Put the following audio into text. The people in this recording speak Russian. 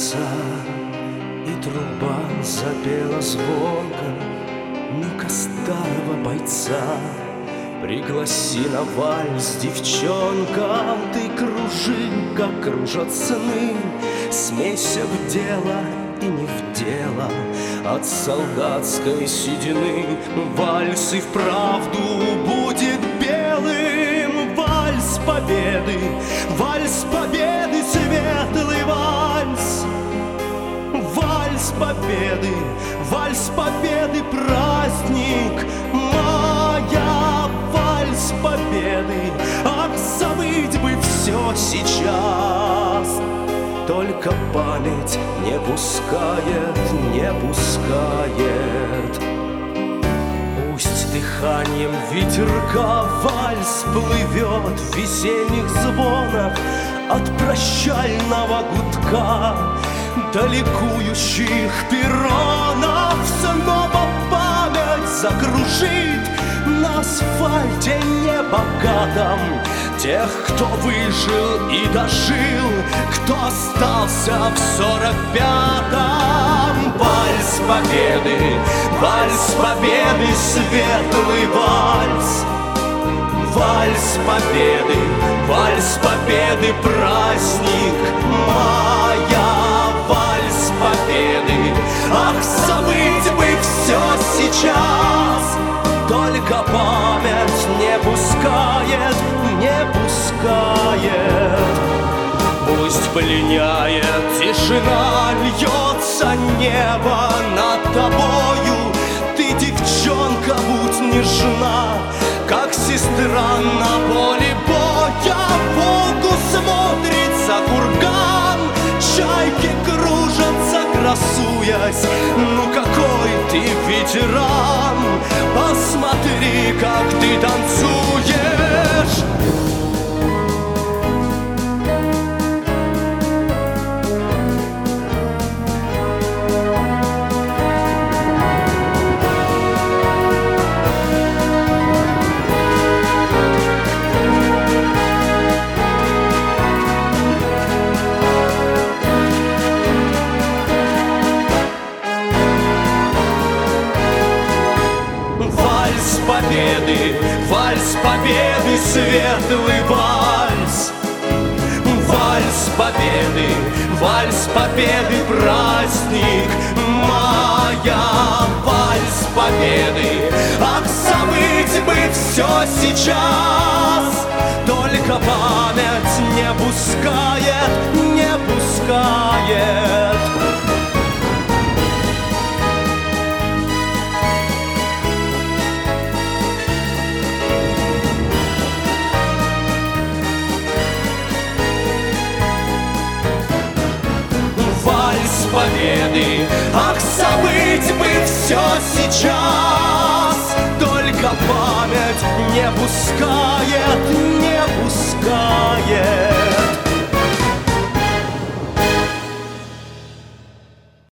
конца, и труба запела звонко. Ну-ка, старого бойца, пригласи на вальс, девчонка. Ты кружи, как кружат сны, смейся в дело и не в дело от солдатской седины. Вальс и вправду будет белым, вальс победы, светлый вальс. Вальс победы, праздник мая, вальс победы. Ах, забыть бы все сейчас, только память не пускает. Пусть дыханием ветерка вальс плывет в весенних звонах от прощального гудка до ликующих перронов. Снова память закружит на асфальте небогатом тех, кто выжил и дожил, кто остался в 45-м. Вальс победы, светлый вальс. Вальс победы, праздник мая, вальс победы. Ах, забыть бы все сейчас, только память не пускает. Пусть пленяет тишина, льется небо над тобою. Ты, девчонка, будь нежна, как сестра на поле боя. Волку смотрит за курган, чайки кружатся, красуясь. Ну какой ты ветеран, посмотри, как ты танцуешь. Вальс победы, светлый вальс. Вальс победы, праздник мая, вальс победы. Ах, забыть бы все сейчас, только память не пускает. Победы, ах, забыть бы все сейчас, только память не пускает.